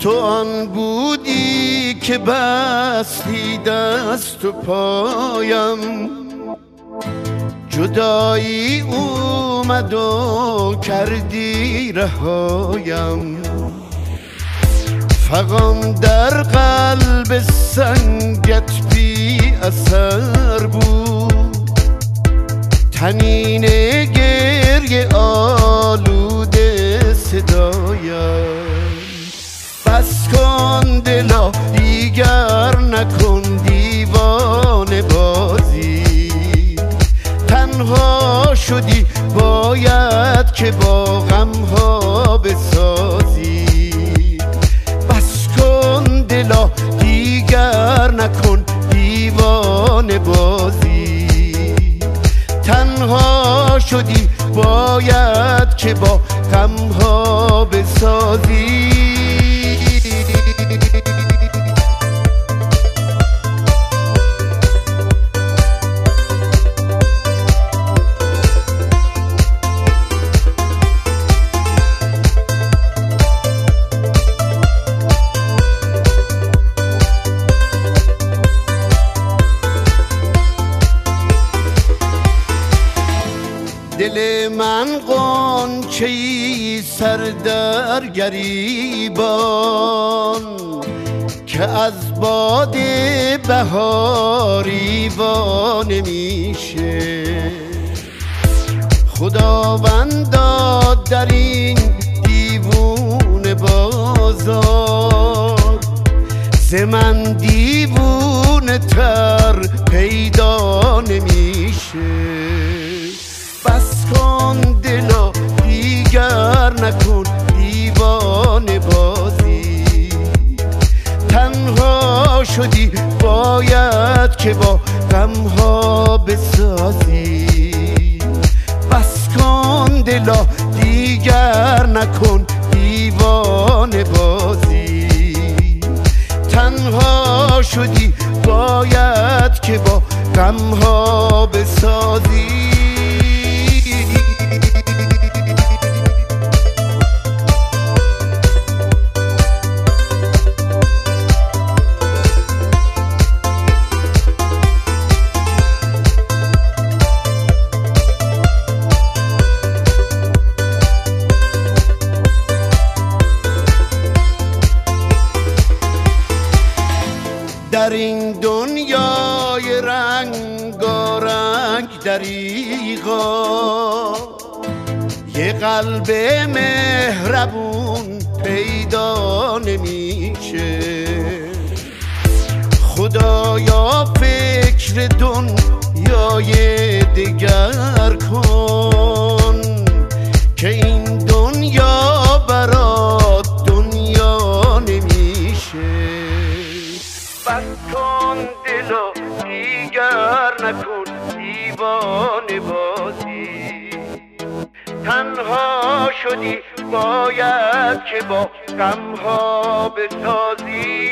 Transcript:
تو آن بودی که بستی دست و پایم، جدایی اومد و کردی رهایم. فغان در قلب سنگت بی اثر بود، طنین گریه آلوده صدایم. بس کن دلا دیگر نکن دیوانه بازی، تنها شدی باید که با غمها بسازی. بس کن دلا دیگر نکن دیوانه بازی، تنها شدی باید که با غمها بسازی. دل من غنچه‌ای سر در گریبان که از باد بهاری وانه میشه. خداوندا در این دیوونه بازار ز من دیوونه تر پیدا نمیشه. بس کن دلا دیگر نکن دیوانه بازی، تنها شدی باید که با غمها بسازی. بس کن دلا دیگر نکن دیوانه بازی، تنها شدی باید که با غمها بسازی. در این دنیای رنگارنگ دریغا یه قلب مهربون پیدا نمیشه. خدایا فکر دنیای دگر کن که این دنیا برات دنیا نمیشه. بس کن دلا دیگر نکن دیوانه بازی، تنها شدی باید که با غمها بسازی.